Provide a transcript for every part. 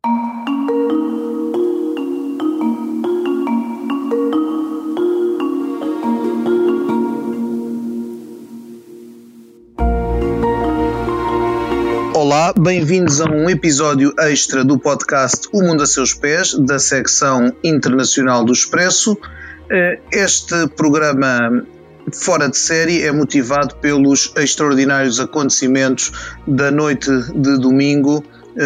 Olá, bem-vindos a um episódio extra do podcast O Mundo a Seus Pés, da secção internacional do Expresso. Este programa fora de série é motivado pelos extraordinários acontecimentos da noite de domingo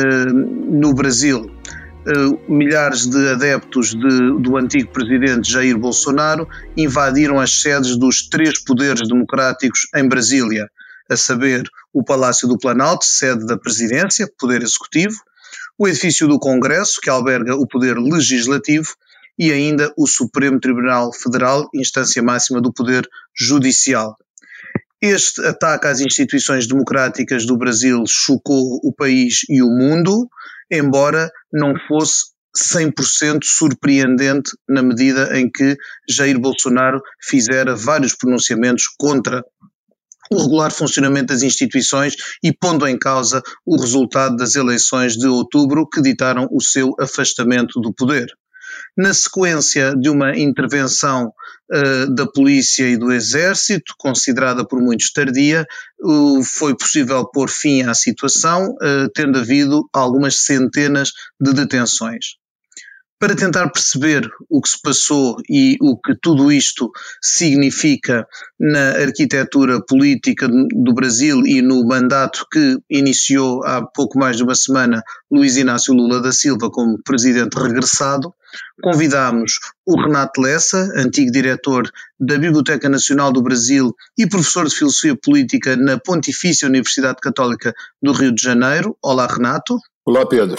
no Brasil. Milhares de adeptos do antigo presidente Jair Bolsonaro invadiram as sedes dos três poderes democráticos em Brasília, a saber, o Palácio do Planalto, sede da Presidência, Poder Executivo, o edifício do Congresso, que alberga o Poder Legislativo, e ainda o Supremo Tribunal Federal, instância máxima do Poder Judicial. Este ataque às instituições democráticas do Brasil chocou o país e o mundo, embora não fosse 100% surpreendente na medida em que Jair Bolsonaro fizera vários pronunciamentos contra o regular funcionamento das instituições e pondo em causa o resultado das eleições de outubro que ditaram o seu afastamento do poder. Na sequência de uma intervenção da polícia e do exército, considerada por muitos tardia, foi possível pôr fim à situação, tendo havido algumas centenas de detenções. Para tentar perceber o que se passou e o que tudo isto significa na arquitetura política do Brasil e no mandato que iniciou há pouco mais de uma semana Luiz Inácio Lula da Silva como presidente regressado, convidámos o Renato Lessa, antigo diretor da Biblioteca Nacional do Brasil e professor de Filosofia Política na Pontifícia Universidade Católica do Rio de Janeiro. Olá, Renato. Olá, Pedro.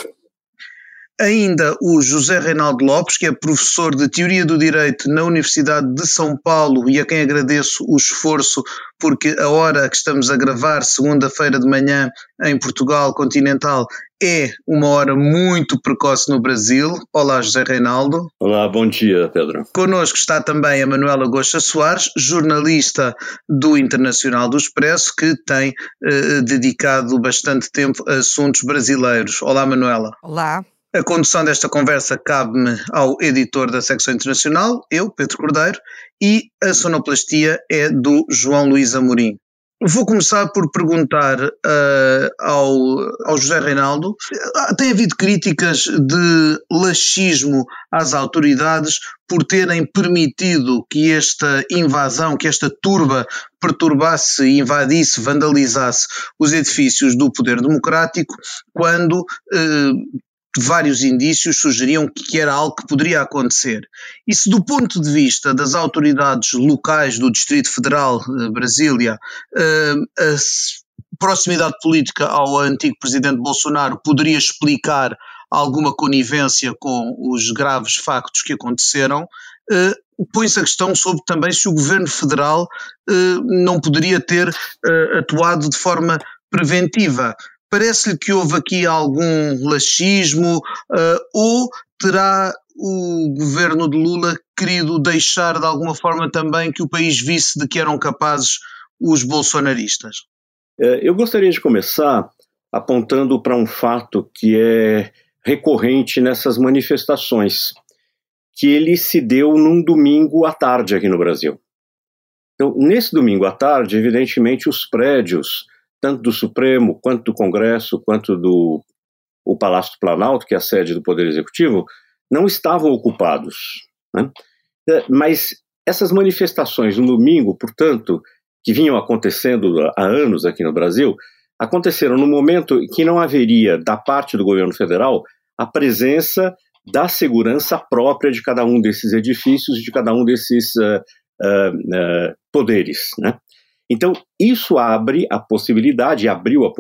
Ainda o José Reinaldo Lopes, que é professor de Teoria do Direito na Universidade de São Paulo e a quem agradeço o esforço, porque a hora que estamos a gravar, segunda-feira de manhã, em Portugal continental, é uma hora muito precoce no Brasil. Olá, José Reinaldo. Olá, bom dia, Pedro. Connosco está também a Manuela Goxa Soares, jornalista do Internacional do Expresso, que tem dedicado bastante tempo a assuntos brasileiros. Olá, Manuela. Olá. A condução desta conversa cabe-me ao editor da secção internacional, eu, Pedro Cordeiro, e a sonoplastia é do João Luís Amorim. Vou começar por perguntar ao José Reinaldo. Tem havido críticas de laxismo às autoridades por terem permitido que esta invasão, que esta turba perturbasse, invadisse, vandalizasse os edifícios do poder democrático, quando vários indícios sugeriam que era algo que poderia acontecer. E se do ponto de vista das autoridades locais do Distrito Federal, Brasília, a proximidade política ao antigo presidente Bolsonaro poderia explicar alguma conivência com os graves factos que aconteceram, põe-se a questão sobre também se o governo federal não poderia ter atuado de forma preventiva. Parece-lhe que houve aqui algum laxismo ou terá o governo de Lula querido deixar de alguma forma também que o país visse de que eram capazes os bolsonaristas? Eu gostaria de começar apontando para um fato que é recorrente nessas manifestações, que ele se deu num domingo à tarde aqui no Brasil. Então, nesse domingo à tarde, evidentemente, os prédios tanto do Supremo, quanto do Congresso, quanto do Palácio do Planalto, que é a sede do Poder Executivo, não estavam ocupados, né? Mas essas manifestações no domingo, portanto, que vinham acontecendo há anos aqui no Brasil, aconteceram no momento em que não haveria, da parte do governo federal, a presença da segurança própria de cada um desses edifícios, de cada um desses poderes, né? Então, isso abriu a possibilidade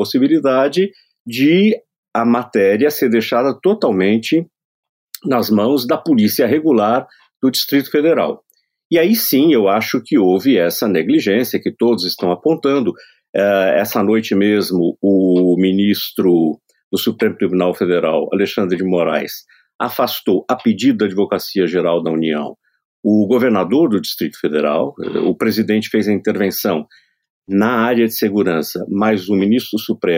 de a matéria ser deixada totalmente nas mãos da Polícia Regular do Distrito Federal. E aí sim, eu acho que houve essa negligência que todos estão apontando. Essa noite mesmo, o ministro do Supremo Tribunal Federal, Alexandre de Moraes, afastou, a pedido da Advocacia Geral da União, o governador do Distrito Federal. O presidente fez a intervenção na área de segurança, mas o ministro do Supremo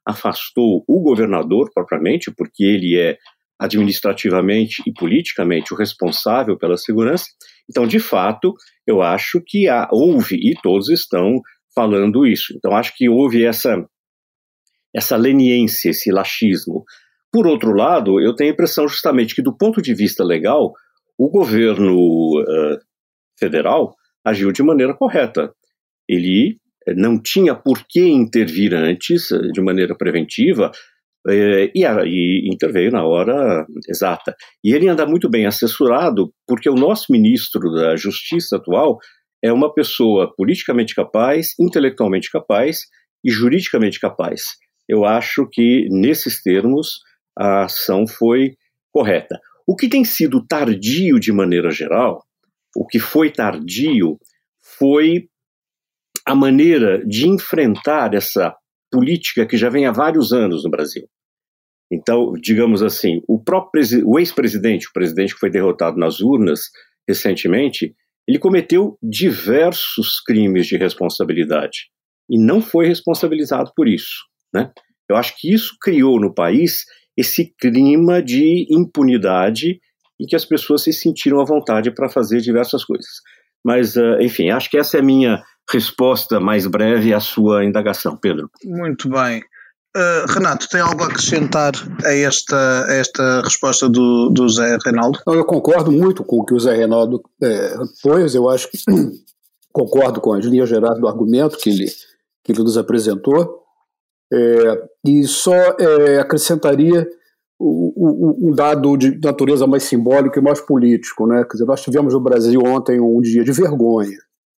afastou o governador propriamente, porque ele é administrativamente e politicamente o responsável pela segurança. Então, de fato, eu acho que houve, e todos estão falando isso. Então, acho que houve essa leniência, esse laxismo. Por outro lado, eu tenho a impressão justamente que, do ponto de vista legal, o governo federal agiu de maneira correta. Ele não tinha por que intervir antes, de maneira preventiva, e interveio na hora exata. E ele anda muito bem assessorado, porque o nosso ministro da Justiça atual é uma pessoa politicamente capaz, intelectualmente capaz e juridicamente capaz. Eu acho que, nesses termos, a ação foi correta. O que tem sido tardio de maneira geral, o que foi tardio foi a maneira de enfrentar essa política que já vem há vários anos no Brasil. Então, digamos assim, o ex-presidente, o presidente que foi derrotado nas urnas recentemente, ele cometeu diversos crimes de responsabilidade e não foi responsabilizado por isso, né? Eu acho que isso criou no país esse clima de impunidade em que as pessoas se sentiram à vontade para fazer diversas coisas. Mas, enfim, acho que essa é a minha resposta mais breve à sua indagação, Pedro. Muito bem. Renato, tem algo a acrescentar a esta resposta do Zé Reinaldo? Eu concordo muito com o que o Zé Reinaldo pôs. Eu acho que concordo com as linhas gerais do argumento que ele nos apresentou. E só acrescentaria um dado de natureza mais simbólico e mais político, né? Quer dizer, nós tivemos no Brasil ontem um dia de vergonha.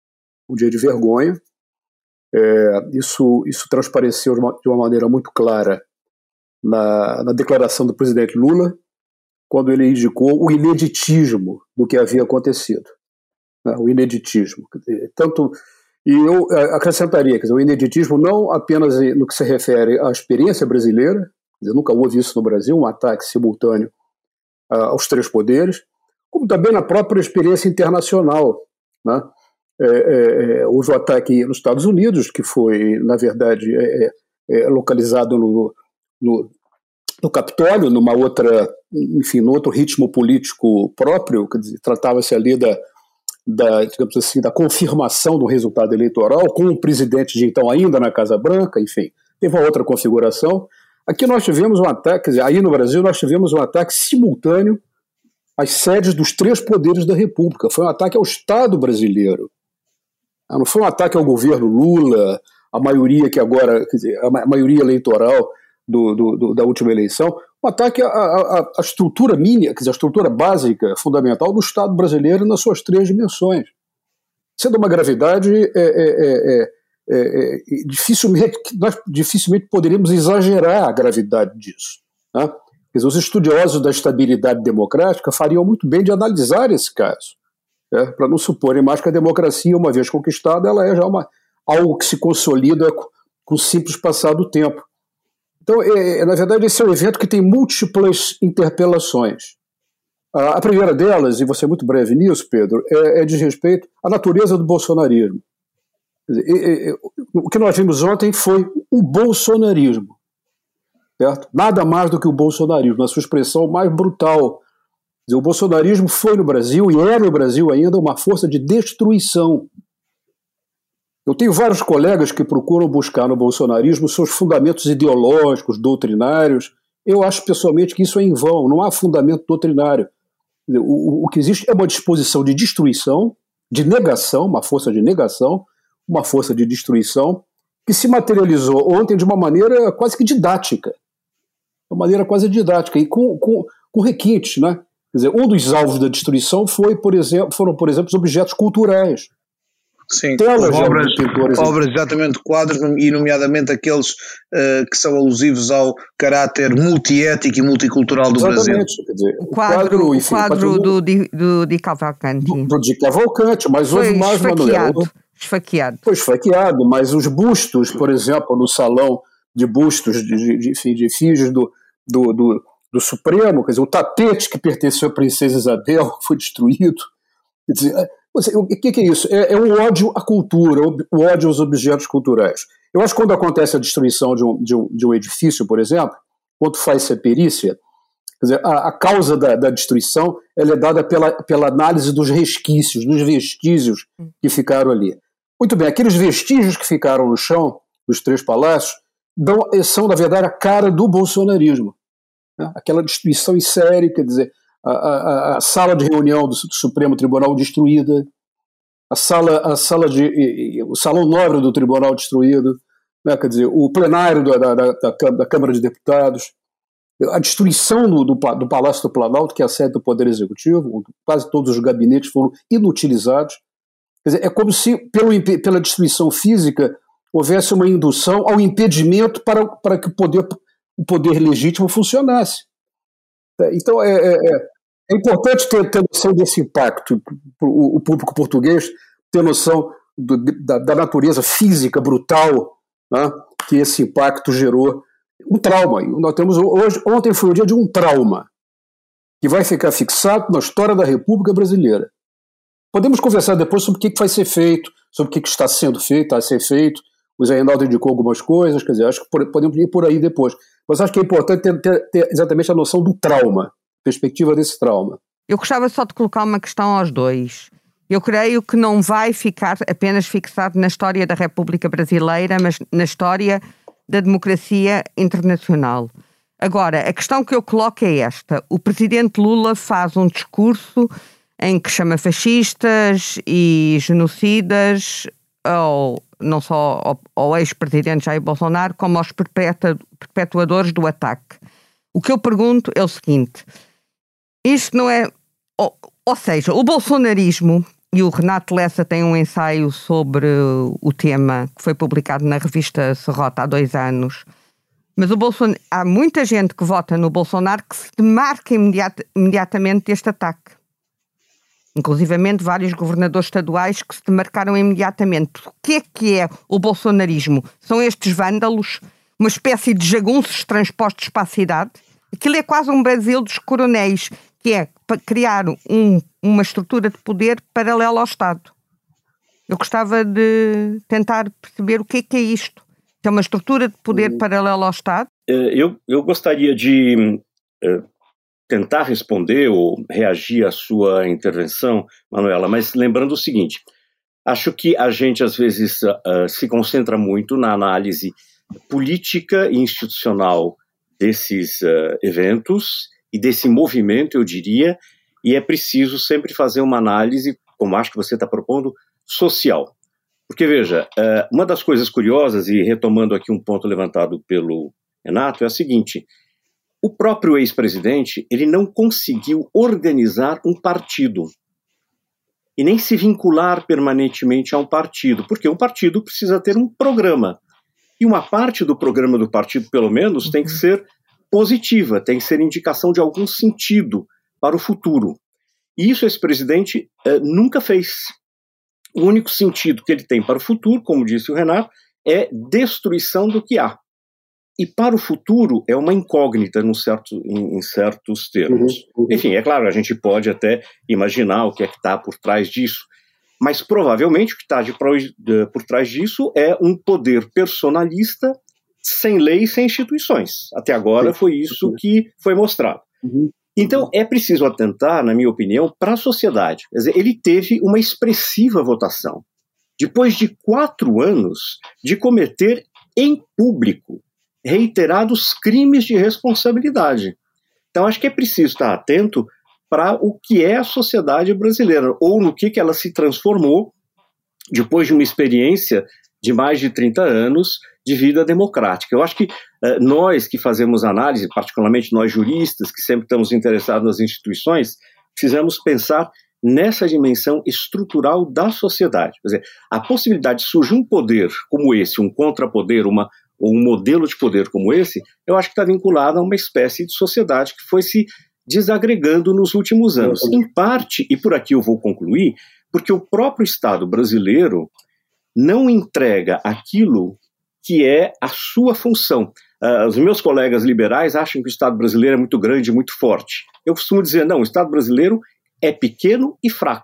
Isso transpareceu de uma maneira muito clara na declaração do presidente Lula, quando ele indicou o ineditismo do que havia acontecido. Né? O ineditismo. E eu acrescentaria, quer dizer, o ineditismo não apenas no que se refere à experiência brasileira, quer dizer, nunca houve isso no Brasil, um ataque simultâneo aos três poderes, como também na própria experiência internacional, né? Houve o ataque nos Estados Unidos, que foi, na verdade, localizado no Capitólio, num outro ritmo político próprio, quer dizer, tratava-se ali digamos assim, da confirmação do resultado eleitoral, com o presidente de então ainda na Casa Branca, enfim, teve uma outra configuração. Aqui nós tivemos um ataque, quer dizer, aí no Brasil nós tivemos um ataque simultâneo às sedes dos três poderes da República. Foi um ataque ao Estado brasileiro. Não foi um ataque ao governo Lula, a maioria que agora, quer dizer, a maioria eleitoral da última eleição, um ataque à estrutura mínima, quer dizer, a estrutura básica, fundamental do Estado brasileiro nas suas três dimensões. Sendo uma gravidade, nós dificilmente poderíamos exagerar a gravidade disso. Né? Quer dizer, os estudiosos da estabilidade democrática fariam muito bem de analisar esse caso. Para não suporem mais que a democracia, uma vez conquistada, ela é já algo que se consolida com o simples passar do tempo. Então, na verdade, esse é um evento que tem múltiplas interpelações. A primeira delas, e você é muito breve nisso, Pedro, diz respeito à natureza do bolsonarismo. O que nós vimos ontem foi o bolsonarismo, certo? Nada mais do que o bolsonarismo, na sua expressão mais brutal. O bolsonarismo foi no Brasil, e é no Brasil ainda, uma força de destruição. Eu tenho vários colegas que procuram buscar no bolsonarismo seus fundamentos ideológicos, doutrinários. Eu acho pessoalmente que isso é em vão, não há fundamento doutrinário. O que existe é uma disposição de destruição, de negação, uma força de negação, uma força de destruição, que se materializou ontem de uma maneira quase que didática. E com requintes, né? Quer dizer, um dos alvos da destruição foram, por exemplo, os objetos culturais. Sim, obras exatamente, quadros, e nomeadamente aqueles que são alusivos ao caráter multiético e multicultural do Brasil. Quer dizer, o quadro do Di Cavalcanti. Do Di Cavalcanti, mas houve mais, Manuel. Esfaqueado. Foi esfaqueado, mas os bustos, por exemplo, no salão de bustos de efígies do Supremo, quer dizer, o tapete que pertenceu à princesa Isabel foi destruído. Quer dizer, O que é isso? É o ódio à cultura, o ódio aos objetos culturais. Eu acho que quando acontece a destruição de um edifício, por exemplo, quando faz-se a perícia, quer dizer, a causa da destruição ela é dada pela análise dos resquícios, dos vestígios que ficaram ali. Muito bem, aqueles vestígios que ficaram no chão, dos 3 palácios, são, na verdade, a cara do bolsonarismo. Né? Aquela destruição em série, quer dizer, a sala de reunião do Supremo Tribunal destruída, o salão nobre do Tribunal destruído, né? Quer dizer, o plenário da Câmara de Deputados, a destruição do Palácio do Planalto, que é a sede do Poder Executivo, quase todos os gabinetes foram inutilizados. Quer dizer, é como se, pela destruição física, houvesse uma indução ao impedimento para que o poder legítimo funcionasse. Então, é importante ter noção desse impacto, o público português ter noção da natureza física brutal, né, que esse impacto gerou um trauma. Nós temos ontem foi o dia de um trauma que vai ficar fixado na história da República Brasileira. Podemos conversar depois sobre o que vai ser feito, sobre o que está sendo feito, a ser feito. O Zé Reinaldo indicou algumas coisas, quer dizer, acho que podemos ir por aí depois. Mas acho que é importante ter exatamente a noção do trauma, perspectiva desse trauma. Eu gostava só de colocar uma questão aos dois. Eu creio que não vai ficar apenas fixado na história da República Brasileira, mas na história da democracia internacional. Agora, a questão que eu coloco é esta. O presidente Lula faz um discurso em que chama fascistas e genocidas não só ao ex-presidente Jair Bolsonaro, como aos perpetuadores do ataque. O que eu pergunto é o seguinte: isto não é... Ou seja, o bolsonarismo, e o Renato Lessa tem um ensaio sobre o tema, que foi publicado na revista Serrota há 2 anos, mas há muita gente que vota no Bolsonaro que se demarca imediatamente deste ataque. Inclusivamente vários governadores estaduais que se demarcaram imediatamente. O que é o bolsonarismo? São estes vândalos, uma espécie de jagunços transpostos para a cidade? Aquilo é quase um Brasil dos coronéis, que é para criar uma estrutura de poder paralela ao Estado. Eu gostava de tentar perceber o que é isto. É uma estrutura de poder paralela ao Estado? Eu gostaria de tentar responder ou reagir à sua intervenção, Manuela, mas lembrando o seguinte: acho que a gente às vezes se concentra muito na análise política e institucional desses eventos e desse movimento, eu diria, e é preciso sempre fazer uma análise, como acho que você está propondo, social. Porque, veja, uma das coisas curiosas, e retomando aqui um ponto levantado pelo Renato, é a seguinte: o próprio ex-presidente, ele não conseguiu organizar um partido e nem se vincular permanentemente a um partido, porque um partido precisa ter um programa. E uma parte do programa do partido, pelo menos, tem que ser positiva, tem que ser indicação de algum sentido para o futuro. E isso esse presidente nunca fez. O único sentido que ele tem para o futuro, como disse o Renato, é destruição do que há. E para o futuro é uma incógnita em certos termos. Enfim, é claro, a gente pode até imaginar o que é que está por trás disso, mas provavelmente o que está por trás disso é um poder personalista sem lei e sem instituições. Até agora foi isso que foi mostrado. Então é preciso atentar, na minha opinião, para a sociedade. Quer dizer, ele teve uma expressiva votação. Depois de 4 anos de cometer em público reiterados crimes de responsabilidade. Então acho que é preciso estar atento para o que é a sociedade brasileira, ou no que ela se transformou depois de uma experiência de mais de 30 anos de vida democrática. Eu acho que nós que fazemos análise, particularmente nós juristas, que sempre estamos interessados nas instituições, precisamos pensar nessa dimensão estrutural da sociedade. Quer dizer, a possibilidade de surgir um poder como esse, um contrapoder, ou um modelo de poder como esse, eu acho que está vinculado a uma espécie de sociedade que foi se desagregando nos últimos anos. Em parte, e por aqui eu vou concluir, porque o próprio Estado brasileiro não entrega aquilo que é a sua função. Os meus colegas liberais acham que o Estado brasileiro é muito grande, muito forte. Eu costumo dizer, não, o Estado brasileiro é pequeno e fraco.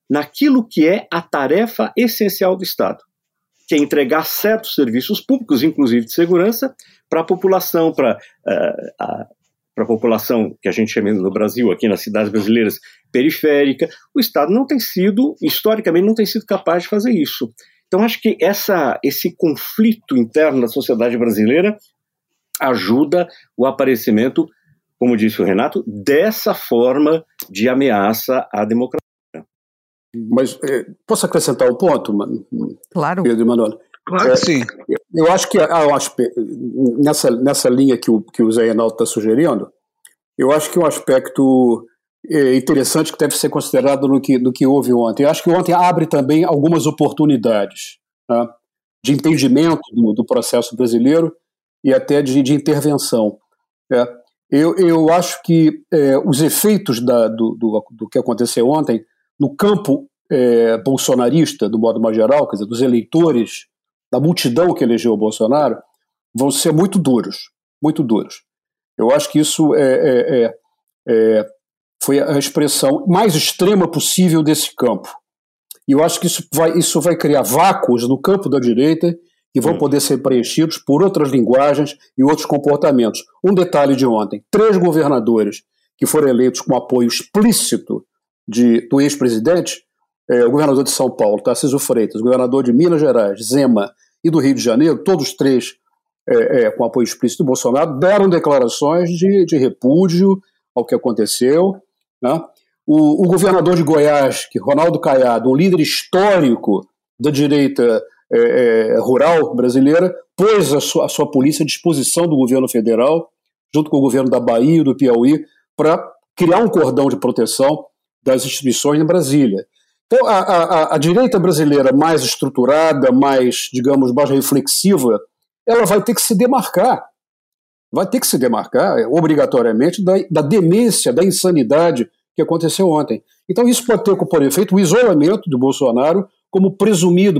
naquilo que é a tarefa essencial do Estado, que é entregar certos serviços públicos, inclusive de segurança, para a população, para a população que a gente chama no Brasil, aqui nas cidades brasileiras, periférica. O Estado não tem sido, historicamente, não tem sido capaz de fazer isso. Então, acho que esse conflito interno da sociedade brasileira ajuda o aparecimento, como disse o Renato, dessa forma de ameaça à democracia. Mas posso acrescentar um ponto, claro. Pedro e Manuel? Claro que sim. Eu acho que nessa linha que o Zé Reinaldo está sugerindo, eu acho que um aspecto interessante que deve ser considerado no que houve ontem. Eu acho que ontem abre também algumas oportunidades, né, de entendimento do processo brasileiro e até de intervenção. Eu acho que os efeitos do que aconteceu ontem no campo bolsonarista, do modo mais geral, quer dizer, dos eleitores, da multidão que elegeu o Bolsonaro, vão ser muito duros, muito duros. Eu acho que isso foi a expressão mais extrema possível desse campo. E eu acho que isso vai criar vácuos no campo da direita que vão poder ser preenchidos por outras linguagens e outros comportamentos. Um detalhe de ontem: 3 governadores que foram eleitos com apoio explícito do ex-presidente, o governador de São Paulo, Tarcísio Freitas, o governador de Minas Gerais, Zema, e do Rio de Janeiro, todos 3 com apoio explícito do Bolsonaro, deram declarações de repúdio ao que aconteceu, né? O governador de Goiás, Ronaldo Caiado, um líder histórico da direita rural brasileira, pôs a sua polícia à disposição do governo federal, junto com o governo da Bahia e do Piauí, para criar um cordão de proteção das instituições em Brasília. Então, a direita brasileira mais estruturada, mais, digamos, mais reflexiva, ela vai ter que se demarcar. Vai ter que se demarcar, obrigatoriamente, da demência, da insanidade que aconteceu ontem. Então, isso pode ter por efeito o isolamento do Bolsonaro como presumido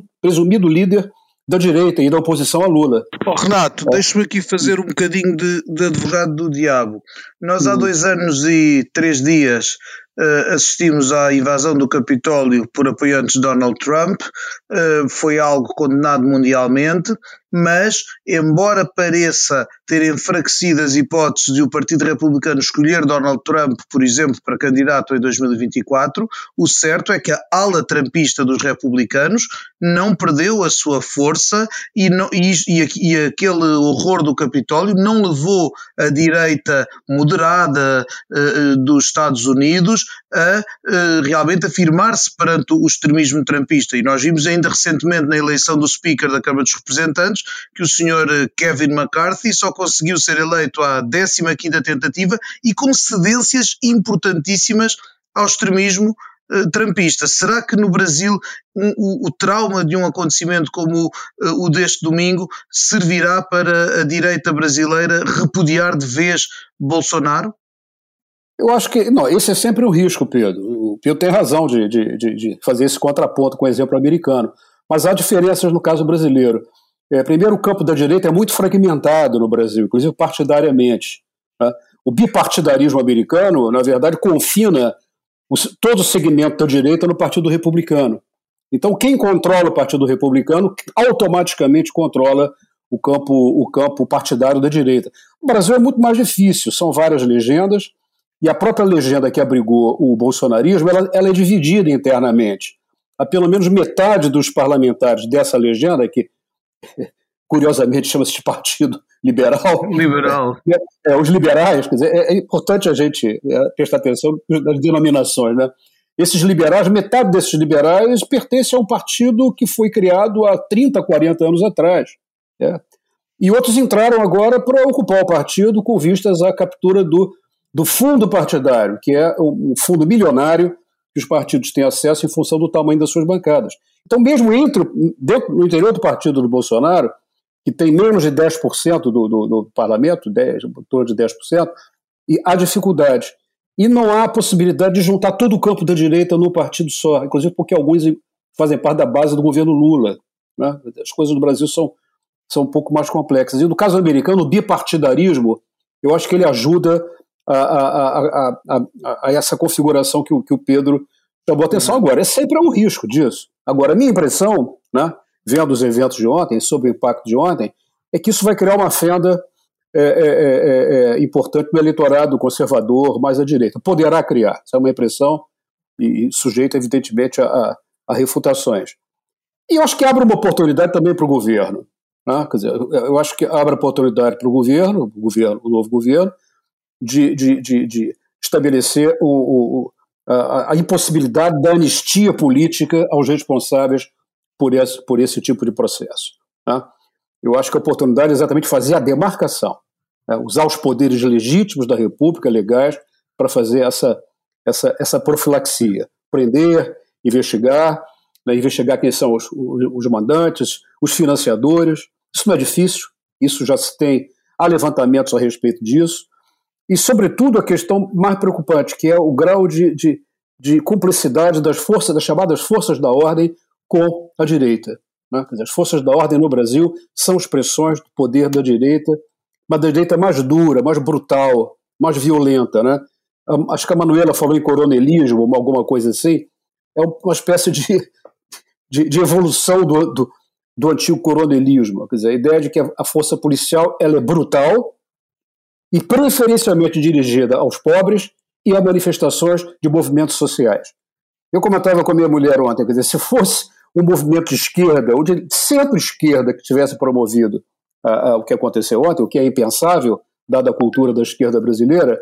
líder da direita e da oposição a Lula. Renato, deixa-me aqui fazer um bocadinho de advogado do diabo. Nós há 2 anos e 3 dias assistimos à invasão do Capitólio por apoiantes de Donald Trump, foi algo condenado mundialmente, mas, embora pareça ter enfraquecido as hipóteses de o Partido Republicano escolher Donald Trump, por exemplo, para candidato em 2024, o certo é que a ala trumpista dos republicanos não perdeu a sua força e aquele horror do Capitólio não levou a direita moderada dos Estados Unidos a realmente afirmar-se perante o extremismo trumpista. E nós vimos ainda recentemente na eleição do Speaker da Câmara dos Representantes que o senhor Kevin McCarthy só conseguiu ser eleito à 15ª tentativa e com cedências importantíssimas ao extremismo trumpista. Será que no Brasil o trauma de um acontecimento como o deste domingo servirá para a direita brasileira repudiar de vez Bolsonaro? Eu acho que, não, esse é sempre um risco, Pedro. O Pedro tem razão de fazer esse contraponto com o exemplo americano, mas há diferenças no caso brasileiro. Primeiro, o campo da direita é muito fragmentado no Brasil, inclusive partidariamente, né? O bipartidarismo americano, na verdade, confina todo o segmento da direita no Partido Republicano. Então, quem controla o Partido Republicano automaticamente controla o campo partidário da direita. O Brasil é muito mais difícil, são várias legendas, e a própria legenda que abrigou o bolsonarismo, ela é dividida internamente. Há pelo menos metade dos parlamentares dessa legenda, que curiosamente chama-se de Partido Liberal. Os liberais, quer dizer, é importante a gente prestar atenção nas denominações, né? Esses liberais, metade desses liberais pertence a um partido que foi criado há 30, 40 anos atrás. Né? E outros entraram agora para ocupar o partido com vistas à captura do fundo partidário, que é um fundo milionário que os partidos têm acesso em função do tamanho das suas bancadas. Então, mesmo no interior do partido do Bolsonaro, que tem menos de 10% do parlamento, em torno de 10%, e há dificuldades. E não há possibilidade de juntar todo o campo da direita num partido só, inclusive porque alguns fazem parte da base do governo Lula. Né? As coisas no Brasil são um pouco mais complexas. E no caso americano, o bipartidarismo, eu acho que ele ajuda a essa configuração que o Pedro chamou atenção agora. Sempre há um risco disso. Agora, a minha impressão, né, vendo os eventos de ontem, sobre o impacto de ontem, é que isso vai criar uma fenda importante no eleitorado conservador mais à direita. Poderá criar. Essa é uma impressão e sujeita, evidentemente, a refutações. E eu acho que abre uma oportunidade também para o governo. Né? Quer dizer, eu acho que abre a oportunidade para o novo governo, de estabelecer a impossibilidade da anistia política aos responsáveis por esse tipo de processo. Né? Eu acho que a oportunidade é exatamente fazer a demarcação, né? Usar os poderes legítimos da República, legais, para fazer essa profilaxia. Prender, investigar, né? Investigar quem são os mandantes, os financiadores. Isso não é difícil, isso já se tem, há levantamentos a respeito disso. E, sobretudo, a questão mais preocupante, que é o grau de cumplicidade das chamadas forças da ordem com a direita. Né? Quer dizer, as forças da ordem no Brasil são expressões do poder da direita, mas da direita mais dura, mais brutal, mais violenta. Né? Acho que a Manuela falou em coronelismo, alguma coisa assim. É uma espécie de evolução do antigo coronelismo. Quer dizer, a ideia de que a força policial ela é brutal e preferencialmente dirigida aos pobres e a manifestações de movimentos sociais. Eu comentava com a minha mulher ontem, quer dizer, se fosse um movimento de esquerda, ou de centro-esquerda que tivesse promovido o que aconteceu ontem, o que é impensável, dada a cultura da esquerda brasileira,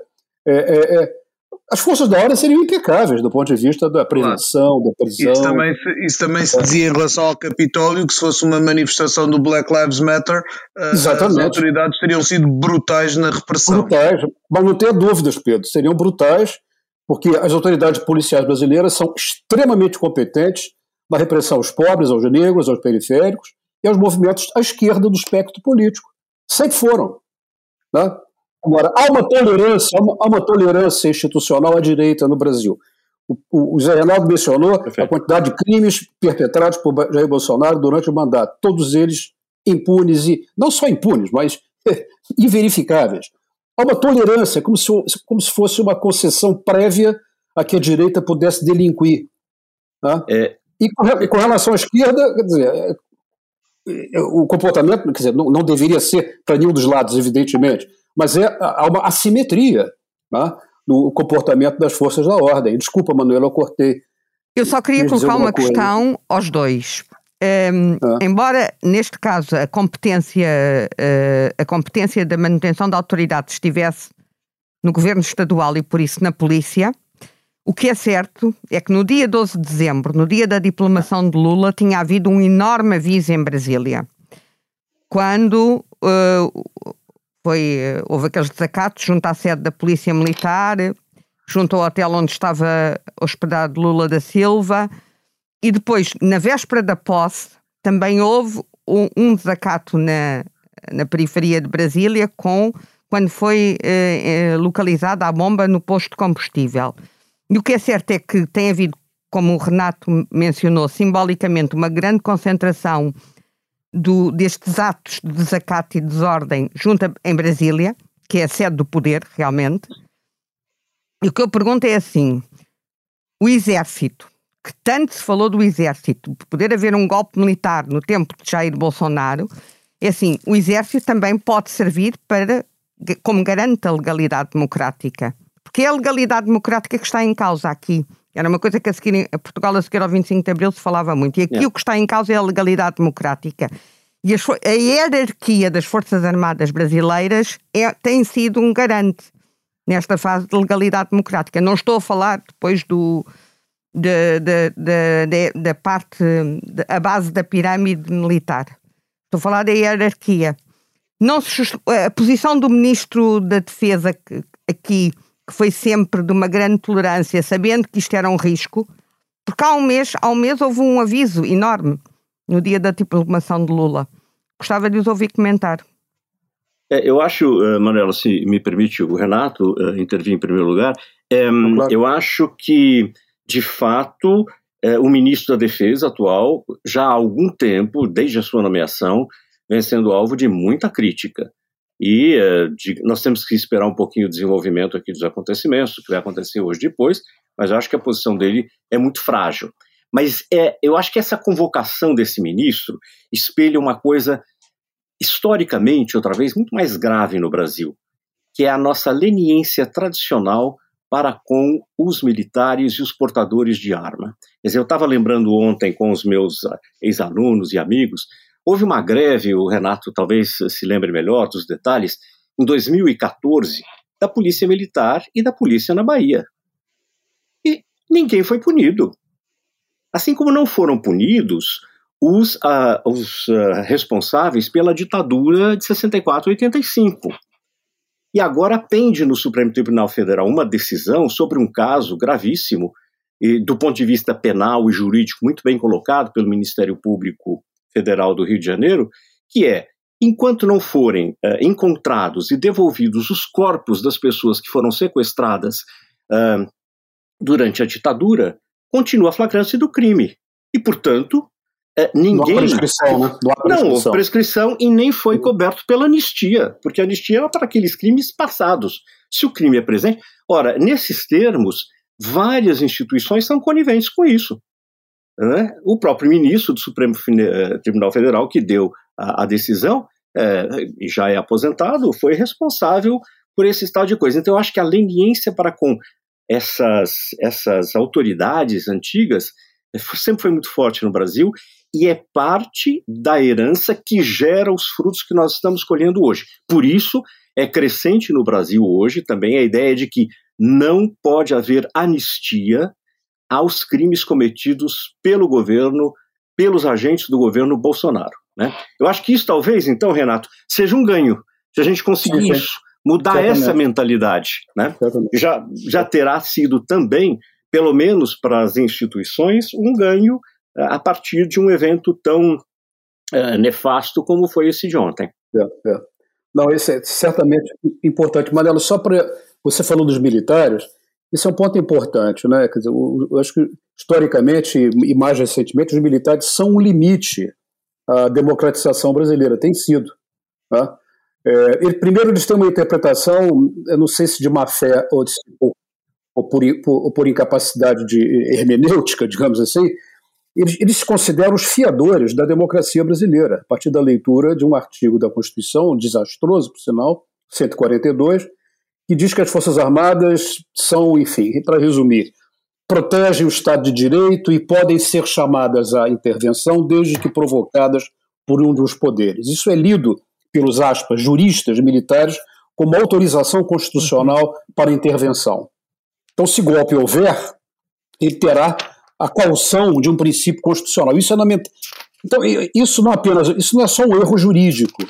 as forças da ordem seriam impecáveis do ponto de vista da prevenção, da prisão. Isso também se dizia em relação ao Capitólio, que se fosse uma manifestação do Black Lives Matter, as autoridades teriam sido brutais na repressão. Brutais, mas não tenha dúvidas, Pedro, seriam brutais, porque as autoridades policiais brasileiras são extremamente competentes na repressão aos pobres, aos negros, aos periféricos e aos movimentos à esquerda do espectro político. Sempre foram. Né? Agora, há uma tolerância institucional à direita no Brasil. O Zé Reinaldo mencionou a quantidade de crimes perpetrados por Jair Bolsonaro durante o mandato. Todos eles impunes, e não só impunes, mas inverificáveis. Há uma tolerância, como se fosse uma concessão prévia a que a direita pudesse delinquir. Né? E com relação à esquerda, quer dizer, o comportamento, quer dizer, não deveria ser para nenhum dos lados, evidentemente, mas há uma assimetria, né, no comportamento das forças da ordem. Desculpa, Manuela, eu cortei. Eu só queria colocar uma questão aos dois. Embora, neste caso, a competência da manutenção da autoridade estivesse no governo estadual e, por isso, na polícia, o que é certo é que no dia 12 de dezembro, no dia da diplomação de Lula, tinha havido um enorme aviso em Brasília. Quando houve aqueles desacatos junto à sede da Polícia Militar, junto ao hotel onde estava hospedado Lula da Silva, e depois, na véspera da posse, também houve um desacato na periferia de Brasília, quando foi localizada a bomba no posto de combustível. E o que é certo é que tem havido, como o Renato mencionou, simbolicamente uma grande concentração destes atos de desacato e desordem em Brasília, que é a sede do poder, realmente. E o que eu pergunto é assim, o Exército, que tanto se falou do Exército, de poder haver um golpe militar no tempo de Jair Bolsonaro, é assim, o Exército também pode servir como garante da legalidade democrática. Porque é a legalidade democrática que está em causa aqui. Era uma coisa que a Portugal a seguir ao 25 de Abril se falava muito. E aqui o que está em causa é a legalidade democrática. E a hierarquia das Forças Armadas brasileiras tem sido um garante nesta fase de legalidade democrática. Não estou a falar depois da parte, a base da pirâmide militar. Estou a falar da hierarquia. A posição do Ministro da Defesa aqui, que foi sempre de uma grande tolerância, sabendo que isto era um risco, porque há um mês houve um aviso enorme no dia da diplomação de Lula. Gostava de os ouvir comentar. Eu acho, Manuela, se me permite o Renato intervir em primeiro lugar, claro. Eu acho que, de fato, o ministro da Defesa atual, já há algum tempo, desde a sua nomeação, vem sendo alvo de muita crítica. E nós temos que esperar um pouquinho o desenvolvimento aqui dos acontecimentos, o que vai acontecer hoje depois, mas eu acho que a posição dele é muito frágil. Mas eu acho que essa convocação desse ministro espelha uma coisa, historicamente, outra vez, muito mais grave no Brasil, que é a nossa leniência tradicional para com os militares e os portadores de arma. Quer dizer, eu estava lembrando ontem com os meus ex-alunos e amigos, houve uma greve, o Renato talvez se lembre melhor dos detalhes, em 2014, da Polícia Militar e da Polícia na Bahia. E ninguém foi punido. Assim como não foram punidos os responsáveis pela ditadura de 64 e 85. E agora pende no Supremo Tribunal Federal uma decisão sobre um caso gravíssimo, e, do ponto de vista penal e jurídico, muito bem colocado pelo Ministério Público Federal do Rio de Janeiro, que é, enquanto não forem encontrados e devolvidos os corpos das pessoas que foram sequestradas durante a ditadura, continua a flagrância do crime. E, portanto, ninguém... Não há prescrição, né? Não houve prescrição e nem foi coberto pela anistia, porque a anistia era para aqueles crimes passados. Se o crime é presente... Ora, nesses termos, várias instituições são coniventes com isso. Né? O próprio ministro do Supremo Tribunal Federal, que deu a decisão, e já é aposentado, foi responsável por esse estado de coisa. Então, eu acho que a leniência para com essas autoridades antigas sempre foi muito forte no Brasil e é parte da herança que gera os frutos que nós estamos colhendo hoje. Por isso, é crescente no Brasil hoje também a ideia de que não pode haver anistia aos crimes cometidos pelo governo, pelos agentes do governo Bolsonaro. Né? Eu acho que isso talvez, então, Renato, seja um ganho, se a gente conseguir isso, mudar essa mentalidade. Né? Já terá sido também, pelo menos para as instituições, um ganho a partir de um evento tão nefasto como foi esse de ontem. Não, esse é certamente importante. Manelo, só para... Você falou dos militares, esse é um ponto importante, né? Quer dizer, eu acho que, historicamente e mais recentemente, os militares são um limite à democratização brasileira, tem sido. Tá? Primeiro, eles têm uma interpretação, eu não sei se de má fé ou por incapacidade de hermenêutica, digamos assim, eles se consideram os fiadores da democracia brasileira, a partir da leitura de um artigo da Constituição, desastroso, por sinal, 142, que diz que as Forças Armadas são, enfim, para resumir, protegem o Estado de Direito e podem ser chamadas à intervenção desde que provocadas por um dos poderes. Isso é lido pelos, aspas, juristas militares como autorização constitucional para intervenção. Então, se golpe houver, ele terá a coação de um princípio constitucional. Então, isso não é só um erro jurídico,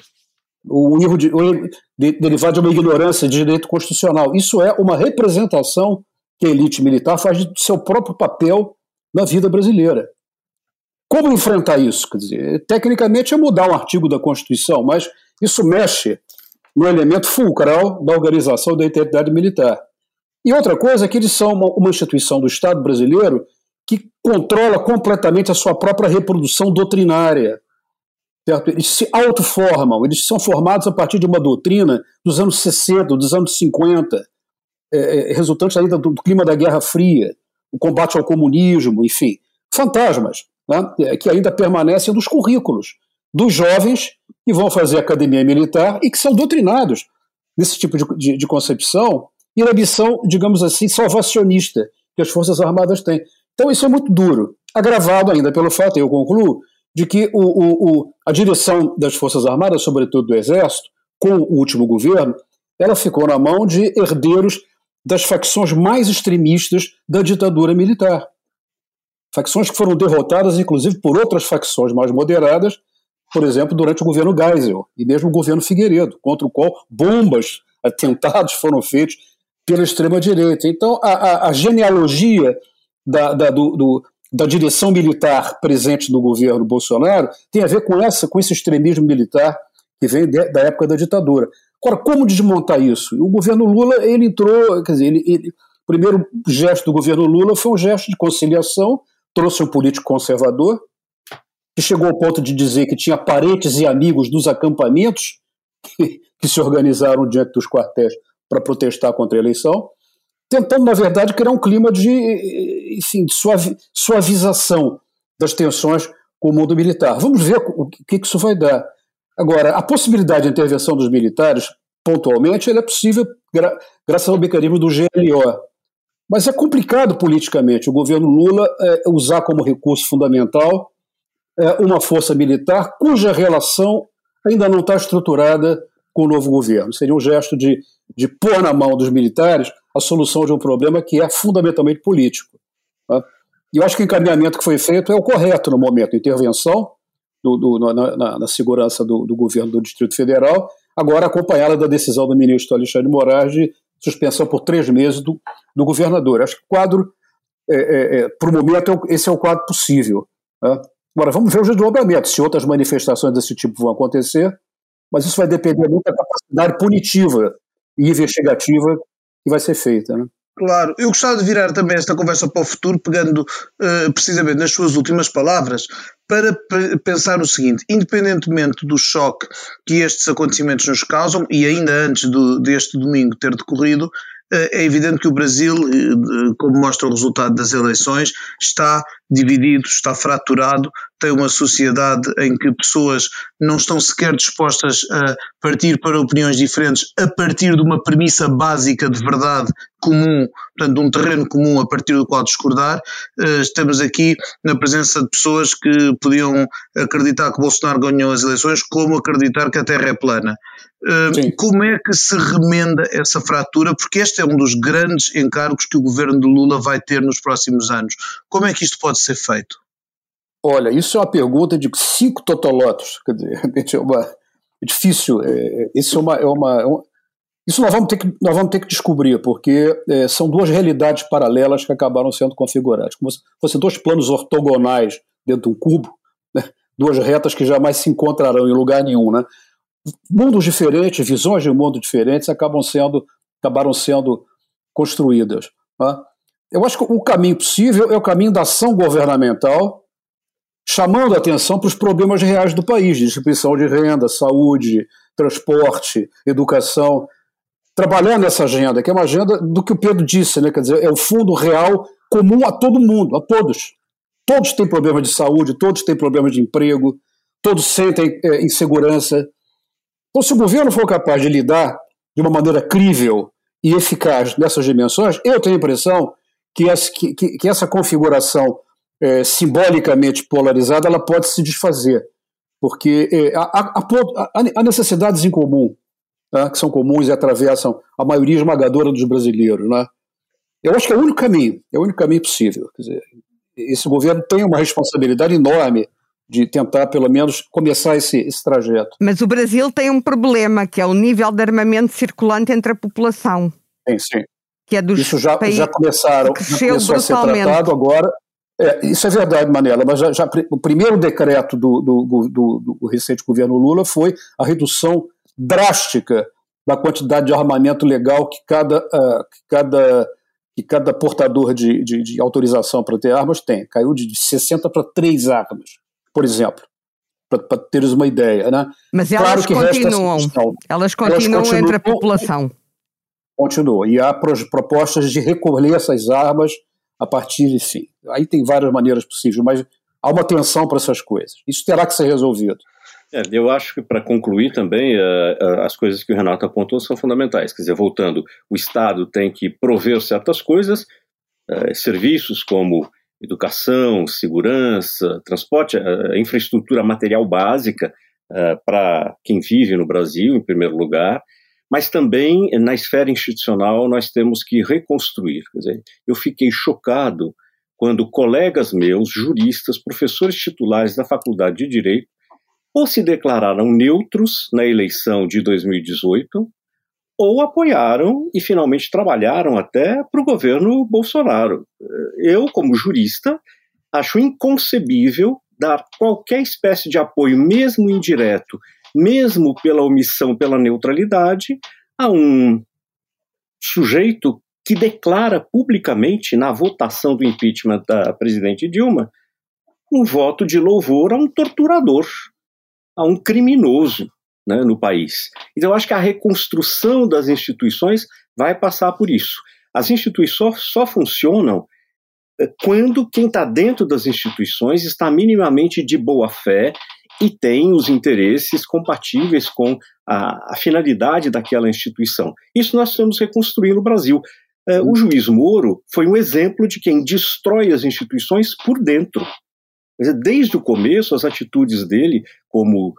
um erro derivado de uma ignorância de direito constitucional. Isso é uma representação que a elite militar faz do seu próprio papel na vida brasileira. Como enfrentar isso? Quer dizer, tecnicamente é mudar um artigo da Constituição, mas isso mexe no elemento fulcral da organização da integridade militar. E outra coisa é que eles são uma instituição do Estado brasileiro que controla completamente a sua própria reprodução doutrinária. Certo? Eles se autoformam, eles são formados a partir de uma doutrina dos anos 60, dos anos 50, resultante ainda do clima da Guerra Fria, o combate ao comunismo, enfim, fantasmas, né, que ainda permanecem nos currículos dos jovens que vão fazer academia militar e que são doutrinados nesse tipo de concepção e na missão, digamos assim, salvacionista que as Forças Armadas têm. Então isso é muito duro, agravado ainda pelo fato, eu concluo, de que a direção das Forças Armadas, sobretudo do Exército, com o último governo, ela ficou na mão de herdeiros das facções mais extremistas da ditadura militar. Facções que foram derrotadas, inclusive, por outras facções mais moderadas, por exemplo, durante o governo Geisel e mesmo o governo Figueiredo, contra o qual bombas, atentados foram feitos pela extrema-direita. Então, a genealogia da direção militar presente no governo Bolsonaro tem a ver com esse extremismo militar que vem da época da ditadura. Agora, como desmontar isso? O governo Lula, ele entrou, quer dizer, o primeiro gesto do governo Lula foi um gesto de conciliação, trouxe um político conservador, que chegou ao ponto de dizer que tinha parentes e amigos dos acampamentos que se organizaram diante dos quartéis para protestar contra a eleição. tentando, na verdade, criar um clima de suavização das tensões com o mundo militar. Vamos ver o que isso vai dar. Agora, a possibilidade de intervenção dos militares, pontualmente, ela é possível graças ao mecanismo do GLO. Mas é complicado politicamente o governo Lula usar como recurso fundamental uma força militar cuja relação ainda não está estruturada com o novo governo. Seria um gesto de pôr na mão dos militares a solução de um problema que é fundamentalmente político. Tá? E eu acho que o encaminhamento que foi feito é o correto no momento, intervenção na segurança do governo do Distrito Federal, agora acompanhada da decisão do ministro Alexandre de Moraes de suspensão por 3 meses do governador. Acho que o quadro, por o momento, esse é o quadro possível. Tá? Agora, vamos ver os desdobramentos, se outras manifestações desse tipo vão acontecer, mas isso vai depender muito da capacidade punitiva e investigativa que vai ser feita, né? Claro, eu gostava de virar também esta conversa para o futuro, pegando precisamente nas suas últimas palavras, para pensar o seguinte: independentemente do choque que estes acontecimentos nos causam, e ainda antes deste domingo ter decorrido, é evidente que o Brasil, como mostra o resultado das eleições, está dividido, está fraturado, tem uma sociedade em que pessoas não estão sequer dispostas a partir para opiniões diferentes a partir de uma premissa básica de verdade comum, portanto de um terreno comum a partir do qual discordar. Estamos aqui na presença de pessoas que podiam acreditar que Bolsonaro ganhou as eleições, como acreditar que a Terra é plana. Como é que se remenda essa fratura? Porque este é um dos grandes encargos que o governo de Lula vai ter nos próximos anos. Como é que isto pode ser feito? Olha, isso é uma pergunta de 5 totolotos. Quer dizer, é difícil. Isso nós vamos ter que descobrir, porque são 2 realidades paralelas que acabaram sendo configuradas. Como se fossem 2 planos ortogonais dentro de um cubo, né? 2 retas que jamais se encontrarão em lugar nenhum, né? Mundos diferentes, visões de mundo diferentes acabaram sendo construídas. Tá? Eu acho que o caminho possível é o caminho da ação governamental, chamando a atenção para os problemas reais do país, distribuição de renda, saúde, transporte, educação, trabalhar nessa agenda, que é uma agenda do que o Pedro disse, né? Quer dizer, é o fundo real comum a todo mundo, a todos. Todos têm problemas de saúde, todos têm problemas de emprego, todos sentem insegurança. Então, se o governo for capaz de lidar de uma maneira crível e eficaz nessas dimensões, eu tenho a impressão que essa configuração simbolicamente polarizada ela pode se desfazer, porque há necessidades em comum, né, que são comuns e atravessam a maioria esmagadora dos brasileiros. Né? Eu acho que é o único caminho possível. Quer dizer, esse governo tem uma responsabilidade enorme de tentar, pelo menos, começar esse trajeto. Mas o Brasil tem um problema, que é o nível de armamento circulante entre a população. Sim. Que é dos isso já começou a ser tratado agora. Isso é verdade, Manela, mas o primeiro decreto do recente governo Lula foi a redução drástica da quantidade de armamento legal que cada portador de autorização para ter armas tem. Caiu de 60 para 3 armas, por exemplo, para teres uma ideia. Né? Mas elas continuam entre a população. Continua. E há propostas de recolher essas armas a partir de fim. Aí tem várias maneiras possíveis, mas há uma tensão para essas coisas. Isso terá que ser resolvido. Eu acho que, para concluir também, as coisas que o Renato apontou são fundamentais. Quer dizer, voltando, o Estado tem que prover certas coisas, serviços como educação, segurança, transporte, infraestrutura material básica para quem vive no Brasil, em primeiro lugar, mas também na esfera institucional nós temos que reconstruir. Quer dizer, eu fiquei chocado quando colegas meus, juristas, professores titulares da Faculdade de Direito, ou se declararam neutros na eleição de 2018, ou apoiaram e finalmente trabalharam até para o governo Bolsonaro. Eu, como jurista, acho inconcebível dar qualquer espécie de apoio, mesmo indireto, mesmo pela omissão, pela neutralidade, a um sujeito que declara publicamente, na votação do impeachment da presidente Dilma, um voto de louvor a um torturador, a um criminoso, né, no país. Então, eu acho que a reconstrução das instituições vai passar por isso. As instituições só funcionam quando quem está dentro das instituições está minimamente de boa fé e tem os interesses compatíveis com a finalidade daquela instituição. Isso nós estamos reconstruindo no Brasil. O juiz Moro foi um exemplo de quem destrói as instituições por dentro. Desde o começo, as atitudes dele como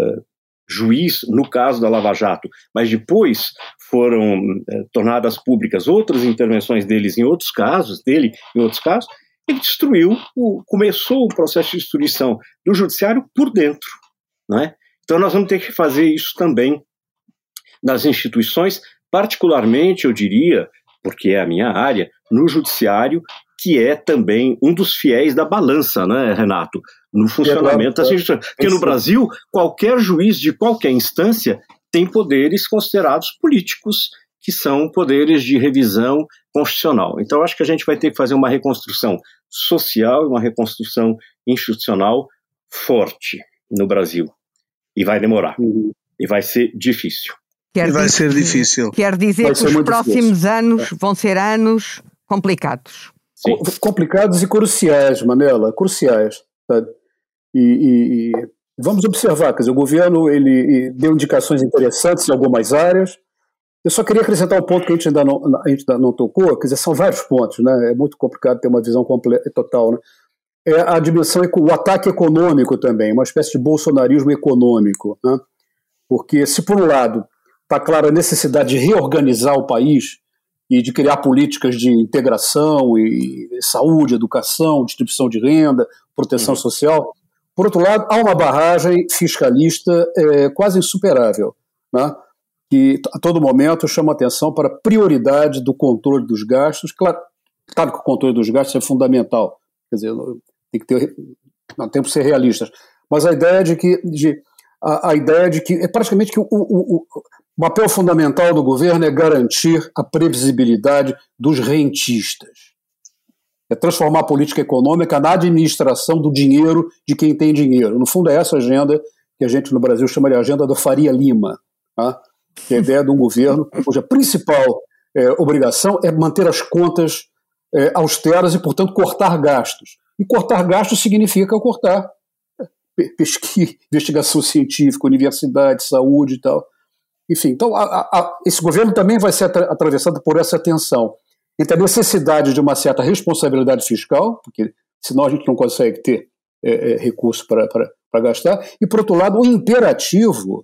juiz, no caso da Lava Jato, mas depois foram tornadas públicas outras intervenções dele em outros casos, ele destruiu, começou o processo de destruição do judiciário por dentro, não é? Então nós vamos ter que fazer isso também nas instituições, particularmente, eu diria, porque é a minha área, no judiciário, que é também um dos fiéis da balança, né, Renato? No funcionamento das instituições. Porque no Brasil, qualquer juiz de qualquer instância tem poderes considerados políticos, que são poderes de revisão constitucional. Então, acho que a gente vai ter que fazer uma reconstrução social e uma reconstrução institucional forte no Brasil. E vai demorar. E vai ser difícil. Vai ser difícil. Quer dizer que os próximos anos vão ser anos complicados. Sim. Complicados e cruciais, Manela, cruciais. Sabe? E vamos observar, quer dizer, o governo ele deu indicações interessantes em algumas áreas. Eu só queria acrescentar um ponto que a gente ainda não tocou, quer dizer, são vários pontos, né? É muito complicado ter uma visão completa, total, né? É a dimensão, o ataque econômico também, uma espécie de bolsonarismo econômico, né? Porque se por um lado está clara a necessidade de reorganizar o país e de criar políticas de integração e saúde, educação, distribuição de renda, proteção social, por outro lado, há uma barragem fiscalista quase insuperável, né? Que a todo momento chama atenção para a prioridade do controle dos gastos. Claro que o controle dos gastos é fundamental, quer dizer, não temos que ser realistas, mas a ideia de que é praticamente que o papel fundamental do governo é garantir a previsibilidade dos rentistas. É transformar a política econômica na administração do dinheiro de quem tem dinheiro. No fundo, é essa agenda que a gente no Brasil chama de agenda da Faria Lima, tá? Que é a ideia de um governo cuja principal obrigação é manter as contas austeras e, portanto, cortar gastos. E cortar gastos significa cortar pesquisa, investigação científica, universidade, saúde e tal. Enfim, então esse governo também vai ser atravessado por essa tensão entre a necessidade de uma certa responsabilidade fiscal, porque senão a gente não consegue ter recurso para gastar, e, por outro lado, o imperativo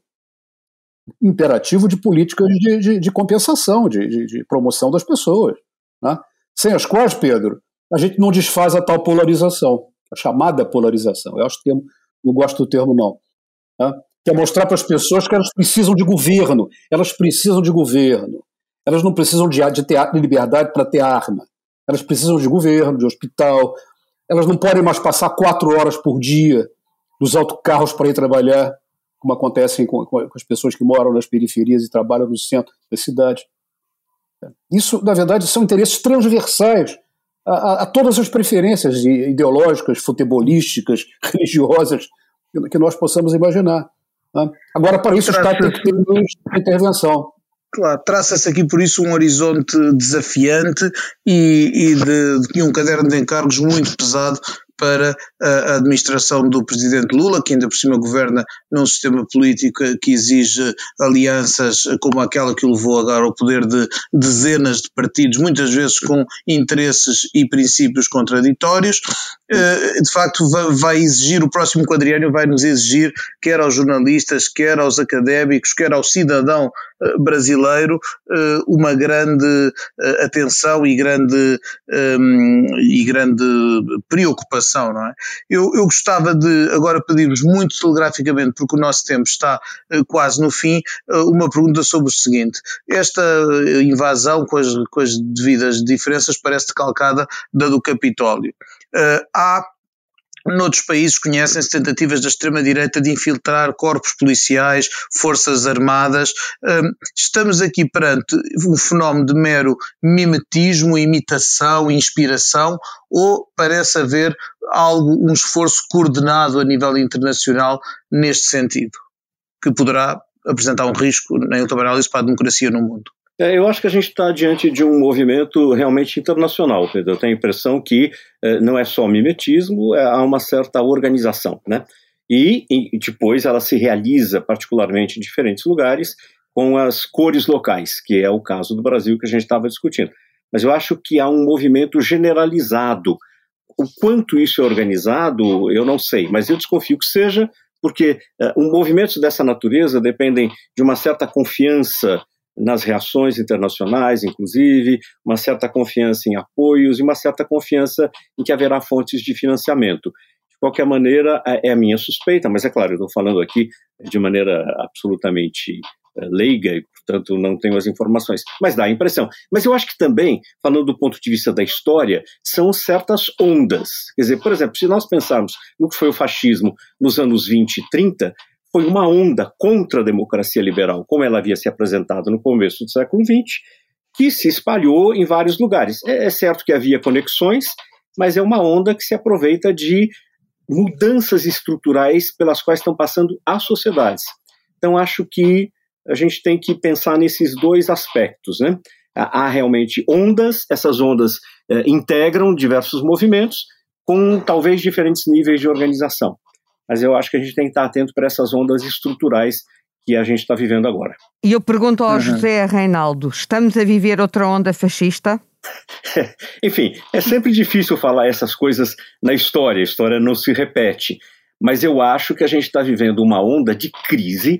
de políticas de compensação, de promoção das pessoas, né? Sem as quais, Pedro, a gente não desfaz a tal polarização, a chamada polarização. Eu acho que não gosto do termo, não. Tá? Que é mostrar para as pessoas que elas precisam de governo. Elas não precisam de ter liberdade para ter arma. Elas precisam de governo, de hospital. Elas não podem mais passar 4 horas por dia nos autocarros para ir trabalhar, como acontece com as pessoas que moram nas periferias e trabalham no centro da cidade. Isso, na verdade, são interesses transversais a todas as preferências ideológicas, futebolísticas, religiosas que nós possamos imaginar. Né? Agora, para isso, o Estado tem que ter uma intervenção. Claro, traça-se aqui por isso um horizonte desafiante e de um caderno de encargos muito pesado para a administração do presidente Lula, que ainda por cima governa num sistema político que exige alianças como aquela que o levou agora ao poder de dezenas de partidos, muitas vezes com interesses e princípios contraditórios. De facto vai exigir, o próximo quadriênio vai nos exigir, quer aos jornalistas, quer aos académicos, quer ao cidadão brasileiro, uma grande atenção e grande preocupação, não é? Eu gostava de agora pedir-vos muito telegraficamente, porque o nosso tempo está quase no fim, uma pergunta sobre o seguinte: esta invasão, com as devidas diferenças, parece decalcada da do Capitólio. Há noutros países conhecem-se tentativas da extrema-direita de infiltrar corpos policiais, forças armadas. Estamos aqui perante um fenómeno de mero mimetismo, imitação, inspiração, ou parece haver um esforço coordenado a nível internacional neste sentido, que poderá apresentar um risco, na última análise, para a democracia no mundo? Eu acho que a gente está diante de um movimento realmente internacional, Pedro. Eu tenho a impressão que não é só mimetismo, há uma certa organização, né? E depois ela se realiza particularmente em diferentes lugares com as cores locais, que é o caso do Brasil que a gente estava discutindo. Mas eu acho que há um movimento generalizado. O quanto isso é organizado, eu não sei, mas eu desconfio que seja, porque movimentos dessa natureza dependem de uma certa confiança nas reações internacionais, inclusive, uma certa confiança em apoios e uma certa confiança em que haverá fontes de financiamento. De qualquer maneira, é a minha suspeita, mas é claro, eu estou falando aqui de maneira absolutamente leiga e, portanto, não tenho as informações, mas dá a impressão. Mas eu acho que também, falando do ponto de vista da história, são certas ondas. Quer dizer, por exemplo, se nós pensarmos no que foi o fascismo nos anos 20 e 30, foi uma onda contra a democracia liberal, como ela havia se apresentado no começo do século XX, que se espalhou em vários lugares. É certo que havia conexões, mas é uma onda que se aproveita de mudanças estruturais pelas quais estão passando as sociedades. Então, acho que a gente tem que pensar nesses dois aspectos, né? Há realmente ondas, essas ondas integram diversos movimentos com talvez diferentes níveis de organização. Mas eu acho que a gente tem que estar atento para essas ondas estruturais que a gente está vivendo agora. E eu pergunto ao José Reinaldo, estamos a viver outra onda fascista? Enfim, é sempre difícil falar essas coisas na história, a história não se repete, mas eu acho que a gente está vivendo uma onda de crise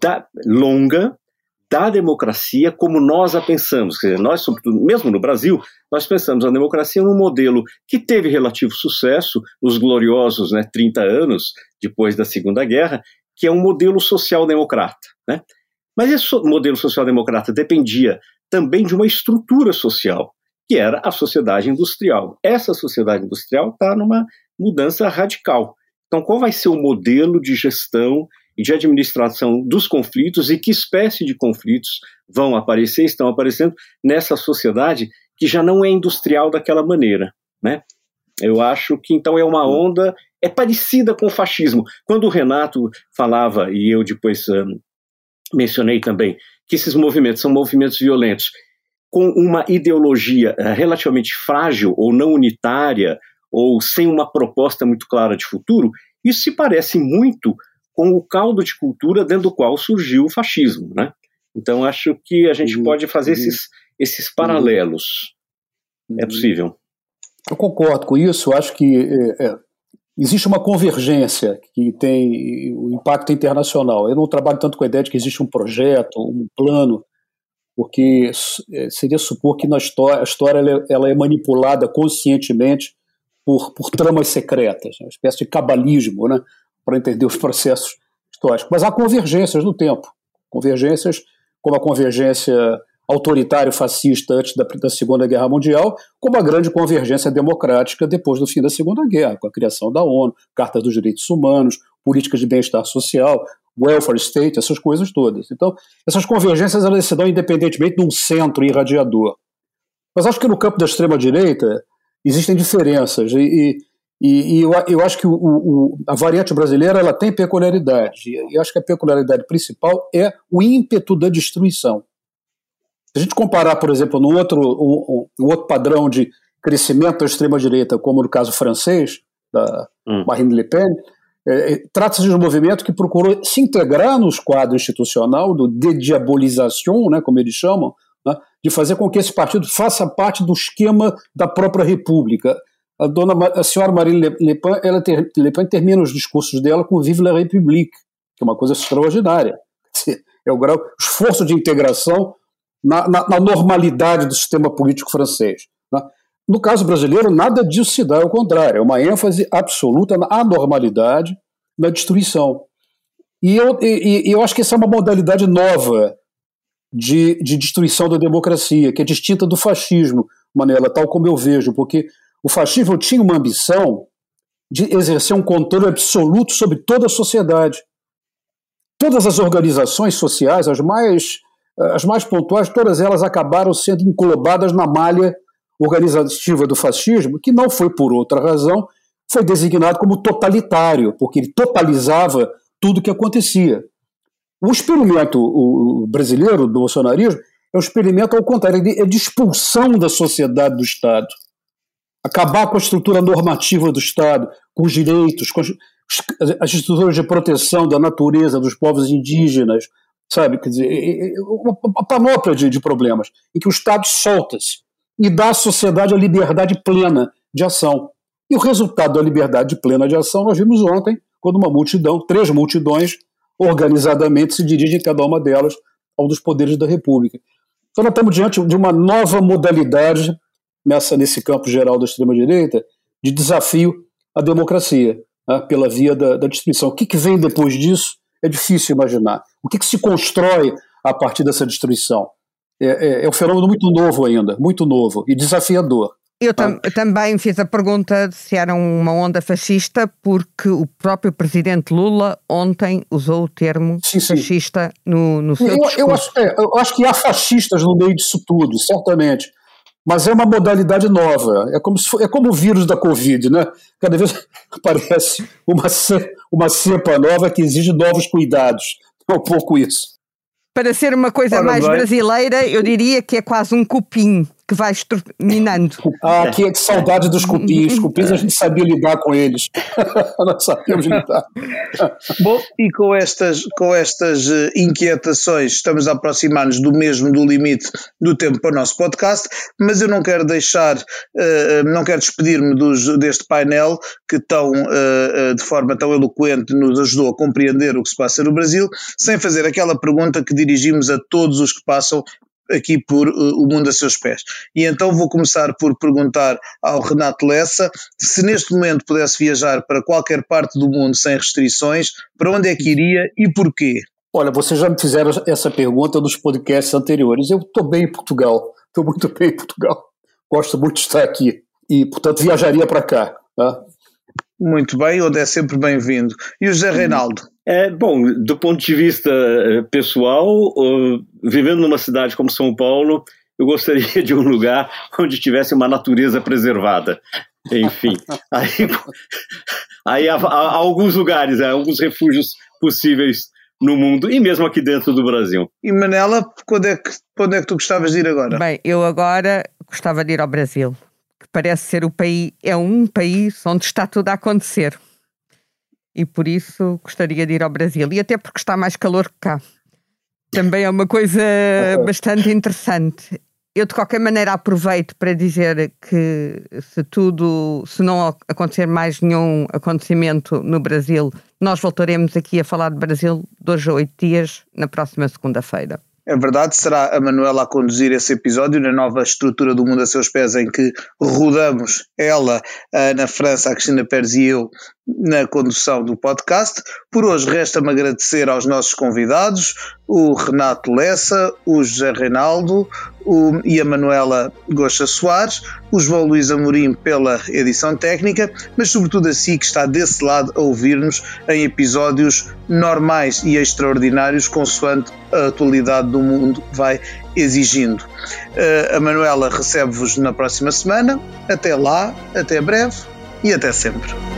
longa da democracia como nós a pensamos. Quer dizer, nós, sobretudo, mesmo no Brasil, nós pensamos a democracia num modelo que teve relativo sucesso nos gloriosos 30 anos depois da Segunda Guerra, que é um modelo social-democrata, né? Mas esse modelo social-democrata dependia também de uma estrutura social, que era a sociedade industrial. Essa sociedade industrial está numa mudança radical. Então, qual vai ser o modelo de gestão e de administração dos conflitos e que espécie de conflitos vão aparecer, estão aparecendo nessa sociedade que já não é industrial daquela maneira, né? Eu acho que, então, é uma onda, é parecida com o fascismo. Quando o Renato falava, e eu depois mencionei também, que esses movimentos são movimentos violentos, com uma ideologia relativamente frágil ou não unitária, ou sem uma proposta muito clara de futuro, isso se parece muito com o caldo de cultura dentro do qual surgiu o fascismo, né? Então, acho que a gente pode fazer esses paralelos. É possível. Eu concordo com isso. Acho que existe uma convergência que tem o impacto internacional. Eu não trabalho tanto com a ideia de que existe um projeto, um plano, porque seria supor que a história ela é manipulada conscientemente por tramas secretas, uma espécie de cabalismo, né, para entender os processos históricos. Mas há convergências no tempo, convergências como a convergência autoritário-fascista antes da Segunda Guerra Mundial, como a grande convergência democrática depois do fim da Segunda Guerra, com a criação da ONU, Carta dos Direitos Humanos, políticas de bem-estar social, welfare state, essas coisas todas. Então, essas convergências elas se dão independentemente de um centro irradiador. Mas acho que no campo da extrema-direita existem diferenças, e eu acho que a variante brasileira ela tem peculiaridades, e eu acho que a peculiaridade principal é o ímpeto da destruição. Se a gente comparar, por exemplo, um outro padrão de crescimento da extrema-direita, como no caso francês, da Marine Le Pen, trata-se de um movimento que procurou se integrar nos quadros institucional, do dediabolização, né, como eles chamam, né, de fazer com que esse partido faça parte do esquema da própria república. A senhora Marine Le Pen termina os discursos dela com Vive la République, que é uma coisa extraordinária. É o esforço de integração na normalidade do sistema político francês, né? No caso brasileiro, nada disso se dá, ao contrário, é uma ênfase absoluta na anormalidade, na destruição. E eu acho que essa é uma modalidade nova de destruição da democracia, que é distinta do fascismo, Manela, tal como eu vejo, porque o fascismo tinha uma ambição de exercer um controle absoluto sobre toda a sociedade. Todas as organizações sociais, as mais pontuais, todas elas acabaram sendo englobadas na malha organizativa do fascismo, que não foi por outra razão, foi designado como totalitário, porque ele totalizava tudo o que acontecia. O experimento brasileiro do bolsonarismo É um experimento ao contrário, é de expulsão da sociedade do Estado. Acabar com a estrutura normativa do Estado, com os direitos, com as estruturas de proteção da natureza, dos povos indígenas, sabe? Quer dizer, uma panóplia de problemas, em que o Estado solta-se e dá à sociedade a liberdade plena de ação. E o resultado da liberdade plena de ação nós vimos ontem, quando uma multidão, 3 multidões, organizadamente se dirigem cada uma delas a um dos poderes da República. Então nós estamos diante de uma nova modalidade nesse campo geral da extrema-direita de desafio à democracia, né, pela via da destruição. O que vem depois disso é difícil imaginar. O que se constrói a partir dessa destruição? É um fenômeno muito novo ainda, muito novo e desafiador. Eu também fiz a pergunta de se era uma onda fascista, porque o próprio presidente Lula ontem usou o termo fascista no seu discurso. Eu acho que há fascistas no meio disso tudo, certamente. Mas é uma modalidade nova. É como o vírus da Covid, né? Cada vez aparece uma cepa nova que exige novos cuidados. É um pouco isso. Para ser uma coisa mais brasileira, eu diria que é quase um cupim que vai exterminando. Que saudade dos cupins. Os cupins a gente sabia lidar com eles. Nós sabíamos lidar. Bom, e com estas inquietações estamos a aproximar-nos do limite do tempo para o nosso podcast, mas eu não quero despedir-me deste painel que de forma tão eloquente nos ajudou a compreender o que se passa no Brasil, sem fazer aquela pergunta que dirigimos a todos os que passam aqui por O Mundo a Seus Pés. E então vou começar por perguntar ao Renato Lessa se neste momento pudesse viajar para qualquer parte do mundo sem restrições, para onde é que iria e porquê? Olha, vocês já me fizeram essa pergunta nos podcasts anteriores. Eu estou bem em Portugal, estou muito bem em Portugal. Gosto muito de estar aqui e, portanto, viajaria para cá. Tá? Muito bem, onde é sempre bem-vindo. E o José Reinaldo? Bom, do ponto de vista pessoal, vivendo numa cidade como São Paulo, eu gostaria de um lugar onde tivesse uma natureza preservada. Enfim, aí há alguns lugares, alguns refúgios possíveis no mundo e mesmo aqui dentro do Brasil. E Manela, para onde é que tu gostavas de ir agora? Bem, eu agora gostava de ir ao Brasil, que parece ser um país onde está tudo a acontecer. E por isso gostaria de ir ao Brasil. E até porque está mais calor que cá. Também é uma coisa bastante interessante. Eu, de qualquer maneira, aproveito para dizer que se não acontecer mais nenhum acontecimento no Brasil, nós voltaremos aqui a falar de Brasil 2 a 8 dias, na próxima segunda-feira. É verdade, será a Manuela a conduzir esse episódio na nova estrutura do Mundo a Seus Pés, em que rodamos ela, a Ana França, a Cristina Pérez e eu na condução do podcast. Por hoje resta-me agradecer aos nossos convidados, o Renato Lessa, o José Reinaldo e a Manuela Goxa Soares, o João Luís Amorim pela edição técnica, mas sobretudo a si que está desse lado a ouvir-nos em episódios normais e extraordinários, consoante a atualidade do mundo vai exigindo. A Manuela recebe-vos na próxima semana. Até lá, até breve e até sempre.